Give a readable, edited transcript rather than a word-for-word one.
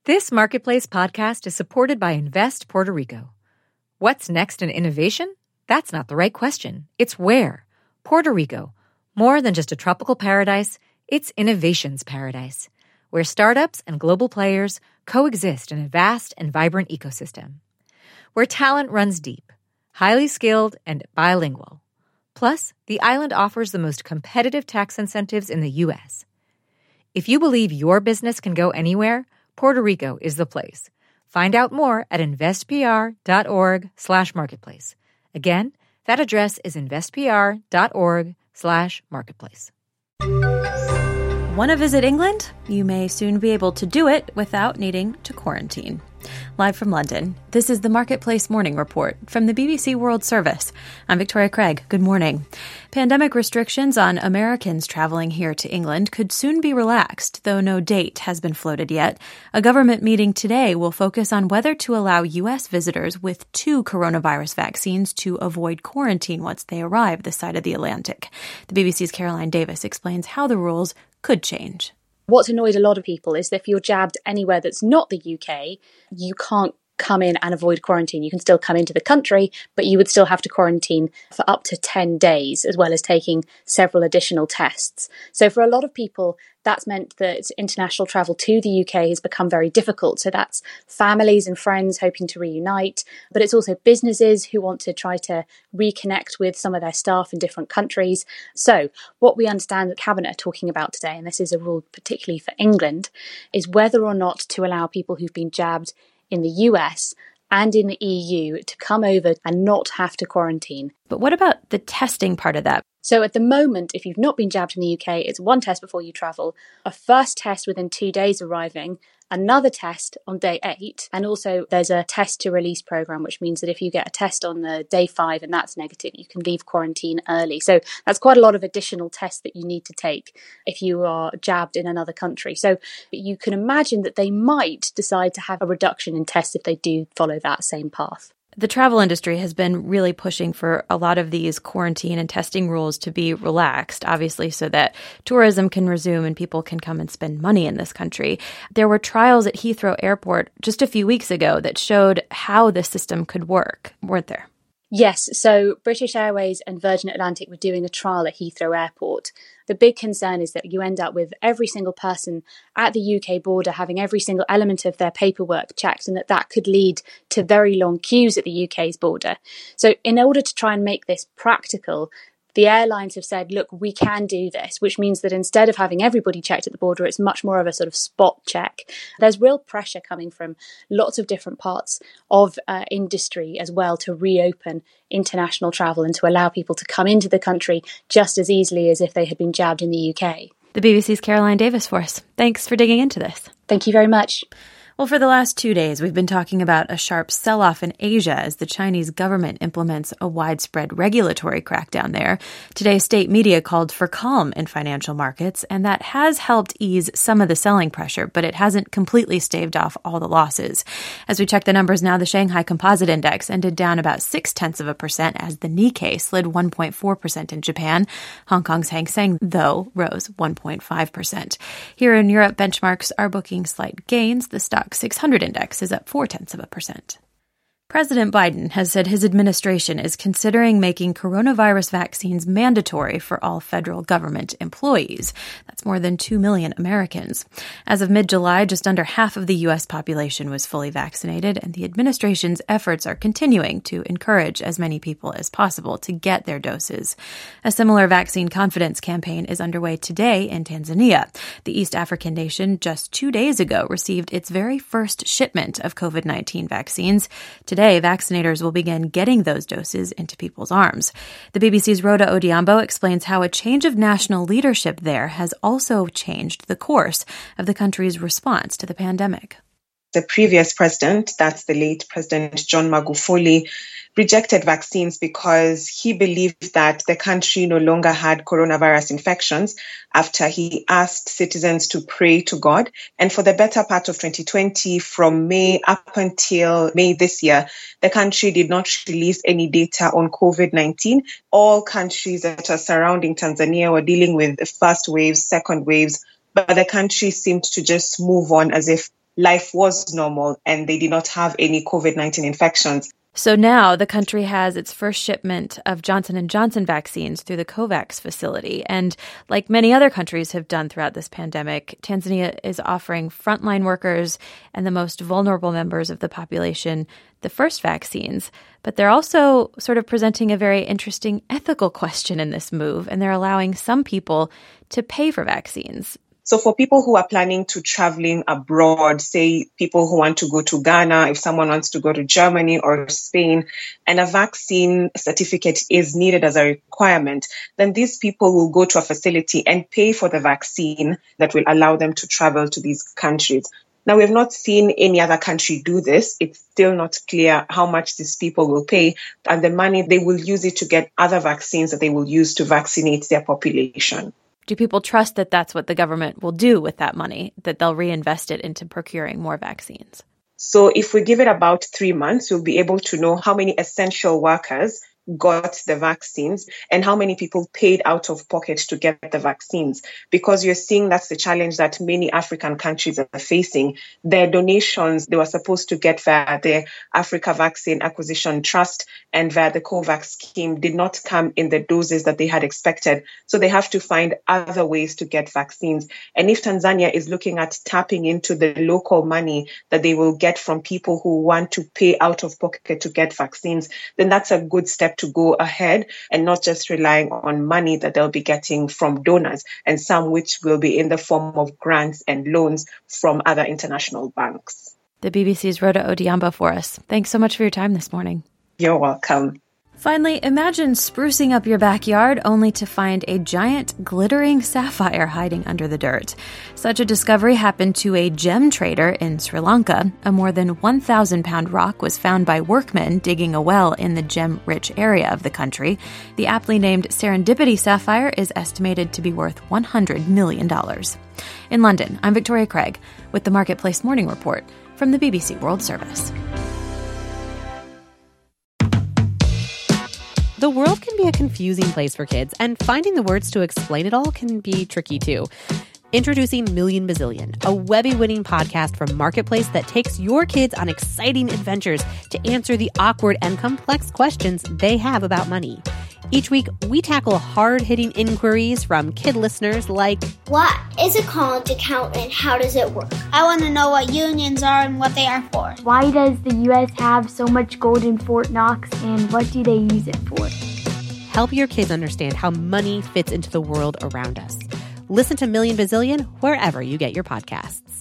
This Marketplace podcast is supported by Invest Puerto Rico. What's next in innovation? That's not the right question. It's where. Puerto Rico. More than just a tropical paradise, it's innovation's paradise, where startups and global players coexist in a vast and vibrant ecosystem. Where talent runs deep, highly skilled, and bilingual. Plus, the island offers the most competitive tax incentives in the U.S. If you believe your business can go anywhere, Puerto Rico is the place. Find out more at investpr.org/marketplace. Again, that address is investpr.org/marketplace. Want to visit England? You may soon be able to do it without needing to quarantine. Live from London, this is the Marketplace Morning Report from the BBC World Service. I'm Victoria Craig. Good morning. Pandemic restrictions on Americans traveling here to England could soon be relaxed, though no date has been floated yet. A government meeting today will focus on whether to allow U.S. visitors with 2 coronavirus vaccines to avoid quarantine once they arrive this side of the Atlantic. The BBC's Caroline Davis explains how the rules could change. What's annoyed a lot of people is that if you're jabbed anywhere that's not the UK, you can't come in and avoid quarantine. You can still come into the country, but you would still have to quarantine for up to 10 days, as well as taking several additional tests. So for a lot of people, that's meant that international travel to the UK has become very difficult. So that's families and friends hoping to reunite, but it's also businesses who want to try to reconnect with some of their staff in different countries. So what we understand that Cabinet are talking about today, and this is a rule particularly for England, is whether or not to allow people who've been jabbed in the US and in the EU to come over and not have to quarantine. But what about the testing part of that? So at the moment, if you've not been jabbed in the UK, it's 1 test before you travel, a first test within 2 days arriving, another test on day 8, and also there's a test to release program, which means that if you get a test on the day 5 and that's negative, you can leave quarantine early. So that's quite a lot of additional tests that you need to take if you are jabbed in another country. So you can imagine that they might decide to have a reduction in tests if they do follow that same path. The travel industry has been really pushing for a lot of these quarantine and testing rules to be relaxed, obviously, so that tourism can resume and people can come and spend money in this country. There were trials at Heathrow Airport just a few weeks ago that showed how the system could work, weren't there? Yes, so British Airways and Virgin Atlantic were doing a trial at Heathrow Airport. The big concern is that you end up with every single person at the UK border having every single element of their paperwork checked, and that could lead to very long queues at the UK's border. So in order to try and make this practical, the airlines have said, look, we can do this, which means that instead of having everybody checked at the border, it's much more of a sort of spot check. There's real pressure coming from lots of different parts of industry as well to reopen international travel and to allow people to come into the country just as easily as if they had been jabbed in the UK. The BBC's Caroline Davis for us. Thanks for digging into this. Thank you very much. Well, for the last 2 days, we've been talking about a sharp sell-off in Asia as the Chinese government implements a widespread regulatory crackdown there. Today, state media called for calm in financial markets, and that has helped ease some of the selling pressure, but it hasn't completely staved off all the losses. As we check the numbers now, the Shanghai Composite Index ended down about 0.6% as the Nikkei slid 1.4% in Japan. Hong Kong's Hang Seng, though, rose 1.5%. Here in Europe, benchmarks are booking slight gains. The stock 600 index is up 0.4%. President Biden has said his administration is considering making coronavirus vaccines mandatory for all federal government employees. That's more than 2 million Americans. As of mid-July, just under half of the U.S. population was fully vaccinated, and the administration's efforts are continuing to encourage as many people as possible to get their doses. A similar vaccine confidence campaign is underway today in Tanzania. The East African nation just 2 days ago received its very first shipment of COVID-19 vaccines. Today, vaccinators will begin getting those doses into people's arms. The BBC's Rhoda Odiambo explains how a change of national leadership there has also changed the course of the country's response to the pandemic. The previous president, that's the late President John Magufuli, rejected vaccines because he believed that the country no longer had coronavirus infections after he asked citizens to pray to God. And for the better part of 2020, from May up until May this year, the country did not release any data on COVID-19. All countries that are surrounding Tanzania were dealing with the first waves, second waves, but the country seemed to just move on as if life was normal and they did not have any COVID-19 infections. So now the country has its first shipment of Johnson & Johnson vaccines through the COVAX facility. And like many other countries have done throughout this pandemic, Tanzania is offering frontline workers and the most vulnerable members of the population the first vaccines. But they're also sort of presenting a very interesting ethical question in this move, and they're allowing some people to pay for vaccines. So for people who are planning to traveling abroad, say people who want to go to Ghana, if someone wants to go to Germany or Spain, and a vaccine certificate is needed as a requirement, then these people will go to a facility and pay for the vaccine that will allow them to travel to these countries. Now, we have not seen any other country do this. It's still not clear how much these people will pay, and the money, they will use it to get other vaccines that they will use to vaccinate their population. Do people trust that that's what the government will do with that money, that they'll reinvest it into procuring more vaccines? So if we give it about 3 months, we'll be able to know how many essential workers got the vaccines and how many people paid out of pocket to get the vaccines. Because you're seeing that's the challenge that many African countries are facing. Their donations, they were supposed to get via the Africa Vaccine Acquisition Trust and via the COVAX scheme did not come in the doses that they had expected. So they have to find other ways to get vaccines. And if Tanzania is looking at tapping into the local money that they will get from people who want to pay out of pocket to get vaccines, then that's a good step to go ahead and not just relying on money that they'll be getting from donors, and some which will be in the form of grants and loans from other international banks. The BBC's Rhoda Odiamba for us. Thanks so much for your time this morning. You're welcome. Finally, imagine sprucing up your backyard only to find a giant glittering sapphire hiding under the dirt. Such a discovery happened to a gem trader in Sri Lanka. A more than 1,000-pound rock was found by workmen digging a well in the gem-rich area of the country. The aptly named Serendipity sapphire is estimated to be worth $100 million. In London, I'm Victoria Craig with the Marketplace Morning Report from the BBC World Service. The world can be a confusing place for kids, and finding the words to explain it all can be tricky too. Introducing Million Bazillion, a Webby-winning podcast from Marketplace that takes your kids on exciting adventures to answer the awkward and complex questions they have about money. Each week, we tackle hard-hitting inquiries from kid listeners like, what is a current account and how does it work? I want to know what unions are and what they are for. Why does the U.S. have so much gold in Fort Knox and what do they use it for? Help your kids understand how money fits into the world around us. Listen to Million Bazillion wherever you get your podcasts.